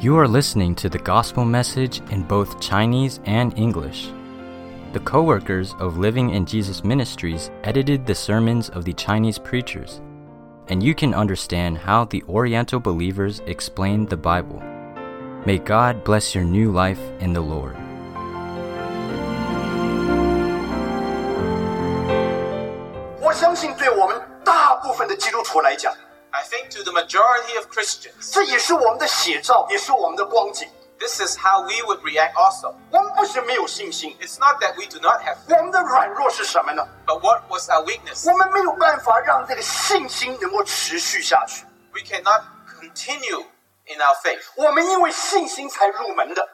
You are listening to the gospel message in both Chinese and English. The co-workers of Living in Jesus Ministries edited the sermons of the Chinese preachers, and you can understand how the Oriental believers explained the Bible. May God bless your new life in the Lord. 我相信对我们大部分的基督徒来讲， I think to the majority of Christians, 这也是我们的写照，也是我们的光景。 this is how we would react also. 我们不是没有信心， It's not that we do not have 我 faith, 们的软弱是什么呢？ but what was our weakness? 我们没有办法让这个信心能够持续下去。 We cannot continue in our faith. 我们因为信心才入门的，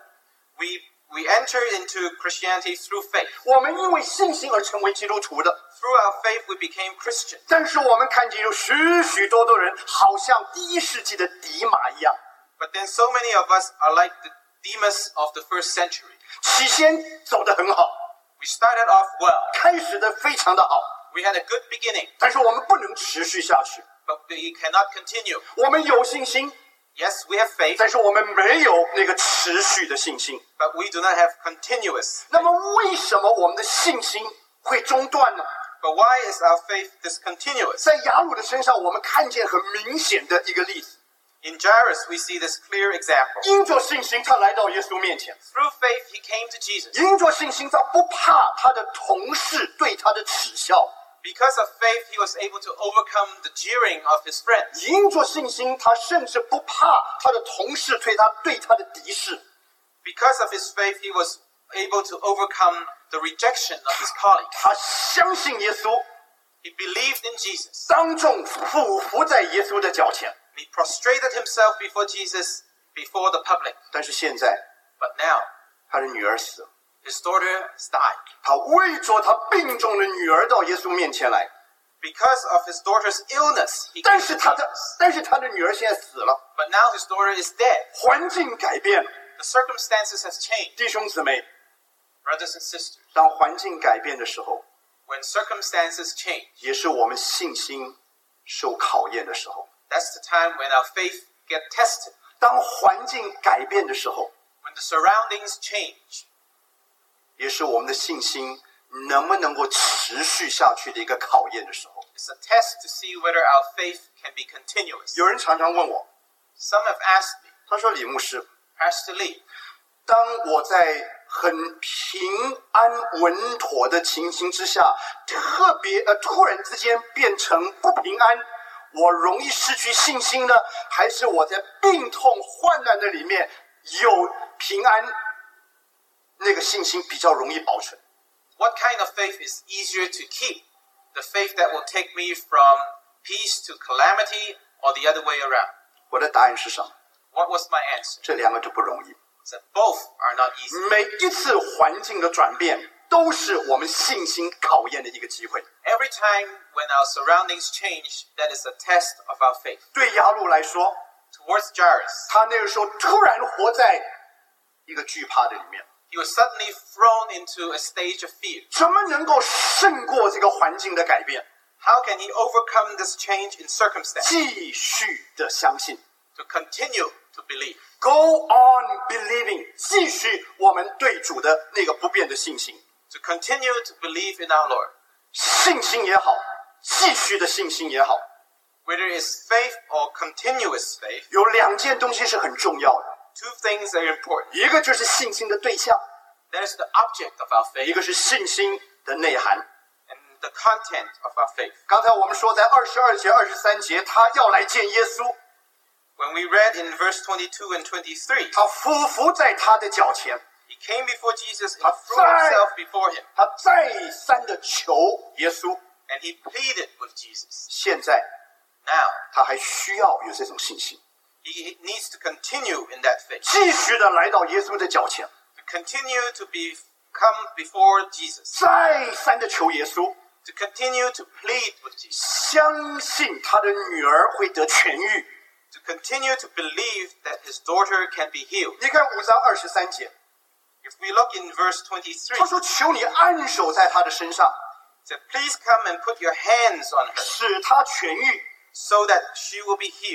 We enter into Christianity through faith. 我们因为信心而成为基督徒的。 Through our faith, we became Christian. 但是我们看见有许许多多人，好像第一世纪的迪马一样， But then so many of us are like the Demas of the first century. 起先走得很好， We started off well. 开始的非常的好， We had a good beginning, 但是我们不能持续下去。 but we cannot continue. 我们有信心， Yes, we have faith, 但是我们没有那个持续的信心。 but we do not have continuous. 那么为什么我们的信心会中断呢？ But why is our faith discontinuous? 在雅鲁的身上，我们看见很明显的一个例子。 In Jairus, we see this clear example. 因着信心，他来到耶稣面前； Through faith, he came to Jesus. 因着信心，他不怕他的同事对他的耻笑； Because of faith, he was able to overcome the jeering of his friends. 因着信心，他甚至不怕他的同事对他的敌视。 Because of his faith, he was able to overcome the rejection of his colleagues. 他相信耶稣， He believed in Jesus. 当众俯伏在耶稣的脚前。 He prostrated himself before Jesus, before the public. 但是现在， But now, 他的女儿死了， his daughter has died. 他为着他病重的女儿到耶稣面前来。 Because of his daughter's illness, he 但 came 是 to 他的 Jesus. 女儿现在死了， But now his daughter is dead. 环境改变了。 The circumstances has changed. 弟兄姊妹， Brothers and sisters, 当环境改变的时候， when circumstances change, 也是我们信心受考验的时候。 that's the time when our faith get tested. 当环境改变的时候， When the surroundings change, 也是我们的信心能不能够持续下去的一个考验的时候。 it's a test to see whether our faith can be continuous. 有人常常问我， Some have asked me, 他说：“李牧师， Pastor Lee, 当我在很平安稳妥的情形之下，突然之间变成不平安，我容易失去信心呢，还是我在病痛患难的里面有平安，那个信心比较容易保存？” what kind of faith is easier to keep? The faith that will take me from peace to calamity, or the other way around? 我的答案是什么？ What was my answer? 这两个都不容易。 That both are not easy. 每一次环境的转变，都是我们信心考验的一个机会。 Every time when our surroundings change, that is a test of our faith. 对雅鲁来说， Towards Jairus, 他那个时候突然活在一个惧怕的里面。 he was suddenly thrown into a stage of fear. 怎么能够胜过这个环境的改变？ How can he overcome this change in circumstance? 继续的相信 To continue to believe. ，Go on believing， 继续我们对主的那个不变的信心。 To continue to believe in our Lord. 信心也好，继续的信心也好， Whether it's faith or continuous faith, 有两件东西是很重要的， two things are important. 一个就是信心的对象， That is the object of our 一 faith 个是信心的内涵。 and the content of our faith. 刚才我们说，在22节、23节，他要来见耶稣， When we read in verse 22 and 23, 他俯伏在他的脚前， he came before Jesus and That's threw right. himself before him, 他再三的求耶稣。 and he pleaded with Jesus. 现在 Now, 他还需要有这种信心， he needs to continue in that faith, 继续的来到耶稣的脚前， to continue to come before Jesus, 再三的求耶稣， to continue to plead with Jesus, 相信他的女儿会得痊愈。 to continue to believe that his daughter can be healed. 你看5章23节， If we look in verse 23, 他说：“求你按手在他的身上， it said, please come and put your hands on her 使他痊愈。” so that she will be healed.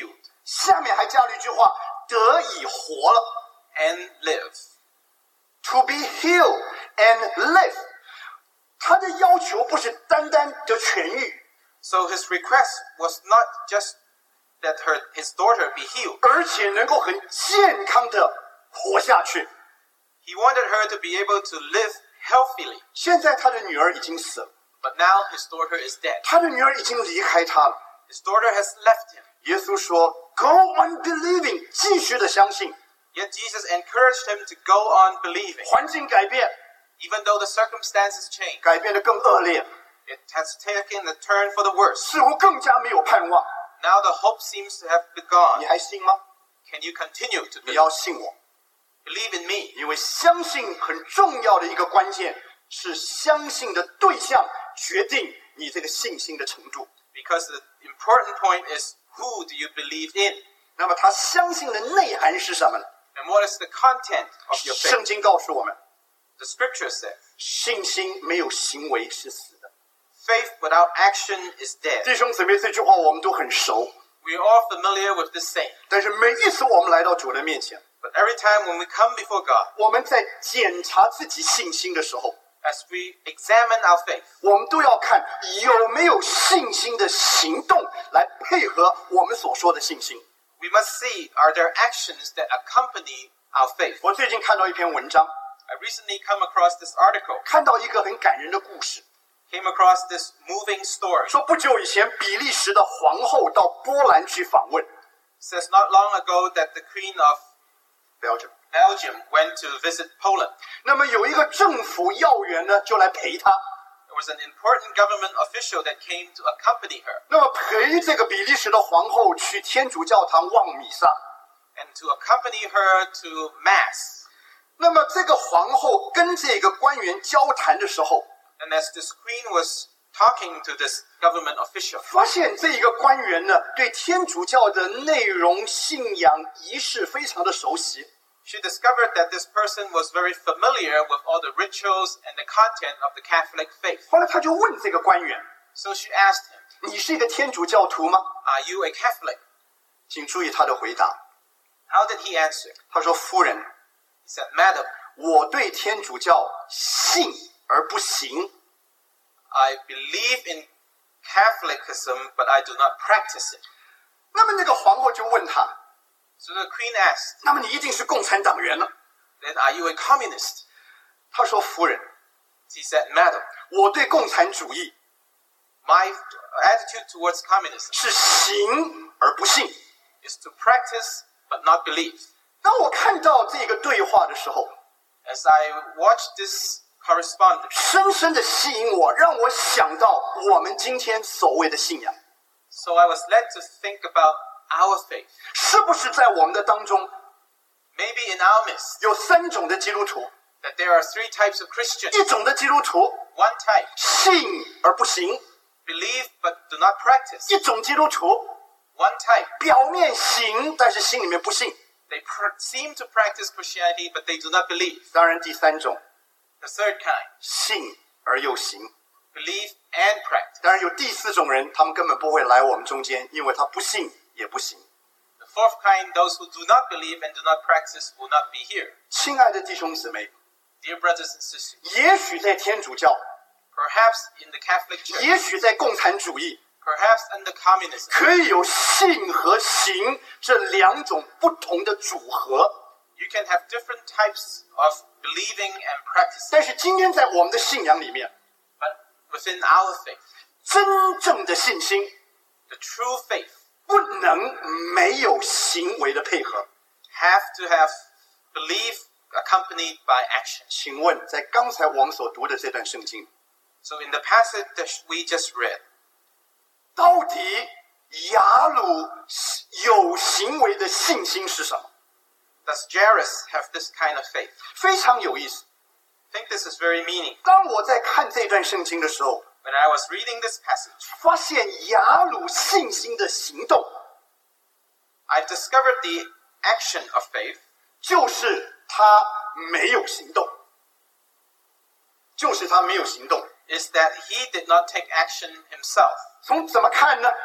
下面还加了一句话，得以活了。 and live. To be healed and live， 他的要求不是单单的痊愈， So his request was not just that his daughter be healed. 而且能够很健康的活下去。 He wanted her to be able to live healthily. 现在他的女儿已经死了， But now his daughter is dead. 他的女儿已经离开他了。 His daughter has left him. 耶稣说 Go on believing， 继续的相信。 Yet Jesus encouraged him to go on believing. 环境改变， Even though the circumstances change, 改变得更恶劣， it has taken a turn for the worse. 似乎更加没有盼望。 Now the hope seems to have 你 begun. 还信吗？ Can you continue to 你 believe? 要信我， Believe in me. 因为相信很重要的一个关键是相信的对象决定你这个信心的程度。 Because the important point is, who do you believe in? 那么他相信的内涵是什么呢？ And what is the content of your 圣 faith? 经告诉我们， The scripture says, 信心没有行为是死的。 faith without action is dead. 弟兄姊妹，这句话我们都很熟， We are all familiar with this saying. 但是每一次我们来到主的面前， But every time when we come before God, 我们在检查自己信心的时候， as we examine our faith, 我们都要看有没有信心的行动来配合我们所说的信心。 we must see, are there actions that accompany our faith? 我最近看到一篇文章， I recently come across this article, 看到一个很感人的故事， came across this moving story. 说不久以前比利时的皇后到波兰去访问， It says not long ago that the Queen of 了解。 Belgium went to visit Poland. 那么有一个政府要员呢，就来陪她。 There was an important government official that came to accompany her 那么陪这个比利时的皇后去天主教堂望弥撒。 and to accompany her to Mass. 那么这个皇后跟这个官员交谈的时候， And as this queen was talking to this government official, 发现这一个官员呢，对天主教的内容、信仰、仪式非常的熟悉。 she discovered that this person was very familiar with all the rituals and the content of the Catholic faith. 后来他就问这个官员 So she asked him, 你是一个天主教徒吗？ Are you a Catholic? 请注意他的回答， How did he answer? 他说：“夫人， He said, Madam, 我对天主教信而不行。 I believe in Catholicism, but I do not practice it. ” 那么那个皇后就问他 So the queen asked, 那么你一定是共产党员了。 Then are you a communist? 他说：“夫人， She said, Madam, 我对共产主义 my attitude towards communism 是行而不信。 is to practice but not believe. ” 当我看到这个对话的时候， As I watched this correspondence, 深深的吸引我，让我想到我们今天所谓的信仰， so I was led to think about our faith. 是不是在我们的当中 Maybe in our midst 有三种的基督徒？ that there are three types of Christians. 一种的基督徒 One type, 信而不行， believe but do not practice. 一种基督徒 One type, 表面行，但是心里面不信。 they seem to practice Christianity but they do not believe. 当然，第三种 The third kind, 信而又行。 believe and practice. 当然有第四种人，他们根本不会来我们中间，因为他不信也不行。 The fourth kind, those who do not believe and do not practice will not be here. 亲爱的弟兄姊妹， Dear brothers and sisters, 也许在天主教， perhaps in the Catholic Church, 也许在共产主义， perhaps under communism, 可以有信和行这两种不同的组合。 you can have different types of believing and practicing. 但是今天在我们的信仰里面， But within our faith, 真正的信心 the true faith 不能没有行为的配合。 have to have belief accompanied by action. 请问，在刚才我们所读的这段圣经， So in the passage that we just read, 到底雅鲁有行为的信心是什么？ does Jairus have this kind of faith? 非常有意思。 I think this is very meaningful. 当我在看这段圣经的时候， When I was reading this passage, 发现雅鲁信心的行动， I discovered the action of faith 就是他没有行动，就是他没有行动。 is that he did not take action himself. 从怎么看呢？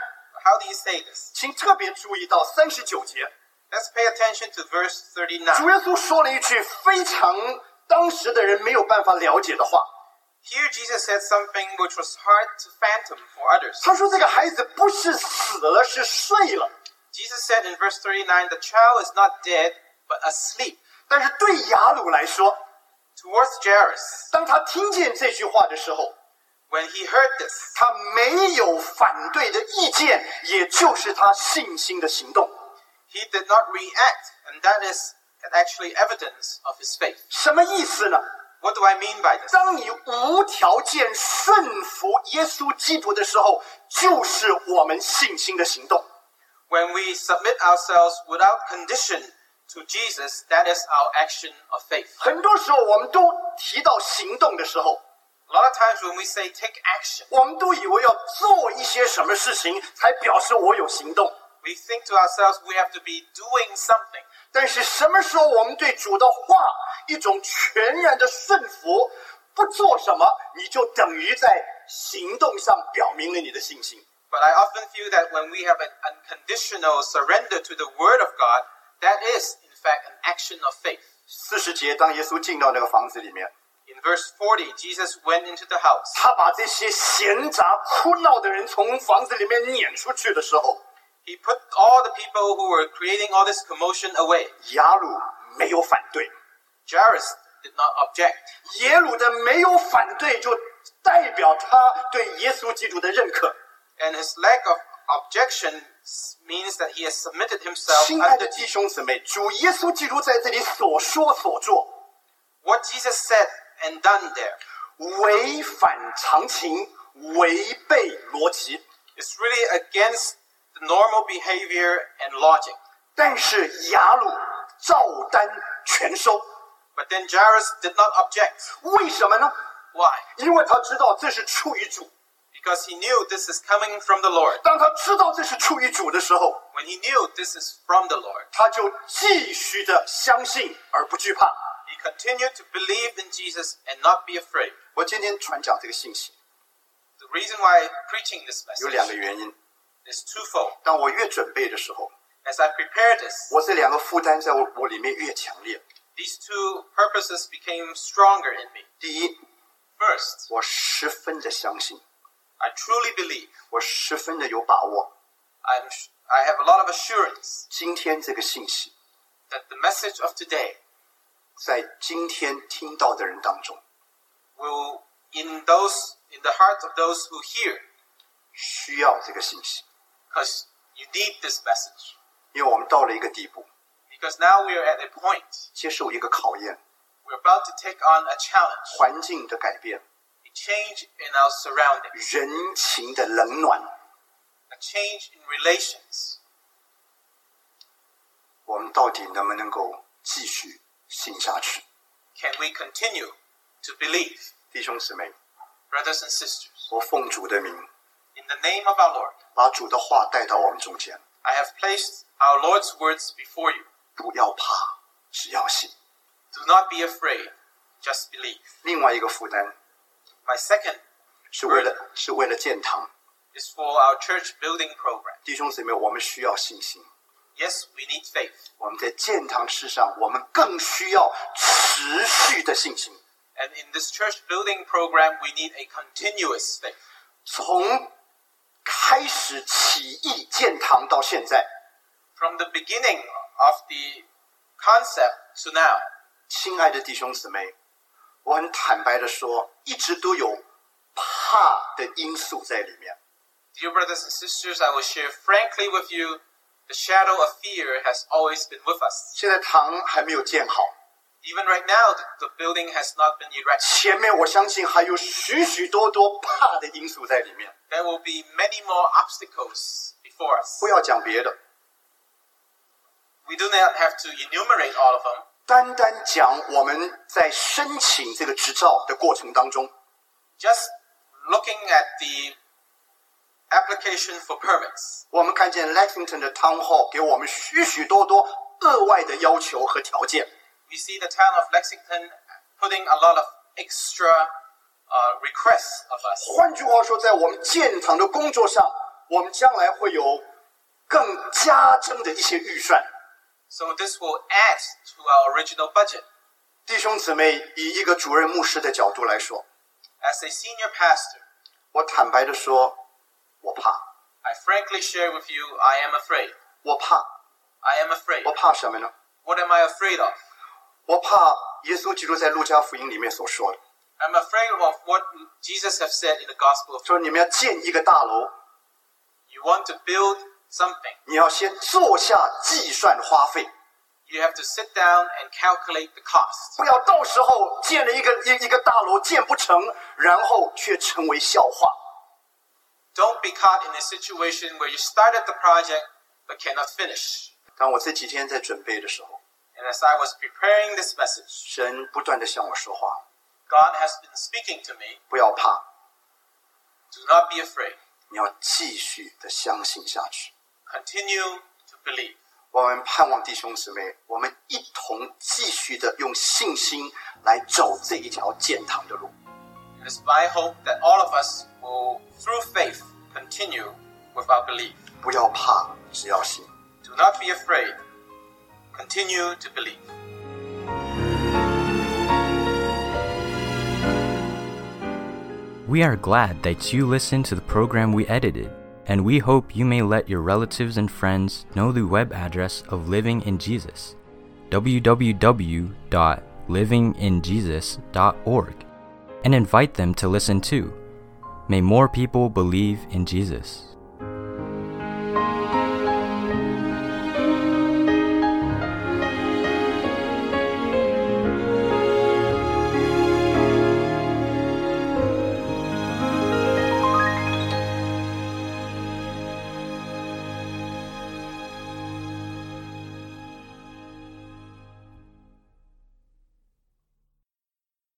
how do you say this? 请特别注意到39节， Let's pay attention to verse 39. 主耶稣说了一句非常当时的人没有办法了解的话。 Here Jesus said something which was hard to fathom for others. 他说这个孩子不是死了，是睡了。 Jesus said in verse 39, the child is not dead, but asleep. 但是对雅鲁来说， Towards Jairus, 当他听见这句话的时候， when he heard this, 他没有反对的意见，也就是他信心的行动。 he did not react, and that is actually evidence of his faith. 什么意思呢？ What do I mean by this? 当你无条件顺服耶稣基督的时候，就是我们信心的行动。 When we submit ourselves without condition to Jesus, that is our action of faith. 很多时候，我们都提到行动的时候， A lot of times when we say take action, 我们都以为要做一些什么事情才表示我有行动。 we think to ourselves we have to be doing something. 但是什么时候我们对主的话一种全然的顺服，不做什么，你就等于在行动上表明了你的信心。 But I often feel that when we have an unconditional surrender to the Word of God, that is, in fact, an action of faith. 40节，当耶稣进到那个房子里面， In verse 40, Jesus went into the house. 他把这些闲杂哭闹的人从房子里面撵出去的时候， He put all the people who were creating all this commotion away. 雅鲁没有反对， Jairus did not object. 耶鲁的没有反对就代表他对耶稣基督的认可。 And his lack of objection means that he has submitted himself 亲爱的 under 弟兄姊妹，主耶稣基督在这里所说所做， what Jesus said and done there. 违反常情，违背逻辑。 It's really against the normal behavior and logic. 但是雅鲁照单全收， But then Jairus did not object. 为什么呢？ Why? 因为他知道这是出于主。 Because he knew this is coming from the Lord. 当他知道这是出于主的时候， When he knew this is from the Lord, 他就继续的相信而不惧怕。 he continued to believe in Jesus and not be afraid. 我今天传讲这个信息 The reason why I'm preaching this 有两个 message 原因。 is twofold. 当我越准备的时候， As I prepared this, 我这两个负担在我里面越强烈。 these two purposes became stronger in me. 第一， First, 我十分的相信， I truly believe. 我十分的有把握， I have a lot of assurance 今天这个信息 that the message of today 在今天听到的人当中， will, in the hearts of those who hear, 需要这个信息， because you need this message. 因为我们到了一个地步， Because now we are at a point, 接受一个考验， we're about to take on a challenge, 环境的改变， a change in our surroundings, 人情的冷暖， a change in relations. 我们到底能不能够继续信下去？ Can we continue to believe? 弟兄姊妹， Brothers and sisters, 我奉主的名， in the name of our Lord, 把主的话带到我们中间， I have placed our Lord's words before you. 不要怕，只要信。 Do not be afraid, just believe. 另外一个负担 My second 是为了建堂， is for our church building program. 弟兄姊妹，我们需要信心。 Yes, we need faith. 我们在建堂之上，我们更需要持续的信心。 And in this church building program, we need a continuous faith. 从开始起义建堂到现在， From the beginning of the concept to now, 亲爱的弟兄姊妹，我很坦白的说，一直都有怕的因素在里面。 dear brothers and sisters, I will share frankly with you, the shadow of fear has always been with us. 现在堂还没有建好， Even right now, the building has not been erected. 前面我相信还有许许多多怕的因素在里面。 There will be many more obstacles before us. 不要讲别的， We do not have to enumerate all of them. 单单讲我们在申请这个执照的过程当中， Just looking at the application for permits, 我们看见 Lexington 的 Town Hall 给我们许许多多额外的要求和条件。 we see the town of Lexington putting a lot of extra requests of us. 换句话说，在我们建堂的工作上， 我们将来会有更加增的一些预算。 So this will add to our original budget. 弟兄姊妹，以一个主任牧师的角度来说， As a senior pastor, 我坦白的说，我怕， I frankly share with you, I am afraid. 我怕， I am afraid. 我怕什么呢？ What am I afraid of? 我怕耶稣基督在路加福音里面所说的， I'm afraid of what Jesus have said in the Gospel of 说你们要建一个大楼， You want to build something. 你要先坐下计算花费， You have to sit down and calculate the cost. 不要到时候建了一个大楼建不成，然后却成为笑话。 Don't be caught in a situation where you started the project but cannot finish. 当我这几天在准备的时候， And as I was preparing this message, 神不断的向我说话， God has been speaking to me. 不要怕， Do not be afraid. 你要继续的相信下去。 Continue to believe. 我们盼望弟兄姊妹，我们一同继续的用信心来走这一条健康的路。 It is my hope that all of us will, through faith, continue with our belief. 不要怕，只要信。 Do not be afraid. Continue to believe. We are glad that you listened to the program we edited, and we hope you may let your relatives and friends know the web address of Living in Jesus, www.livinginjesus.org, and invite them to listen too. May more people believe in Jesus.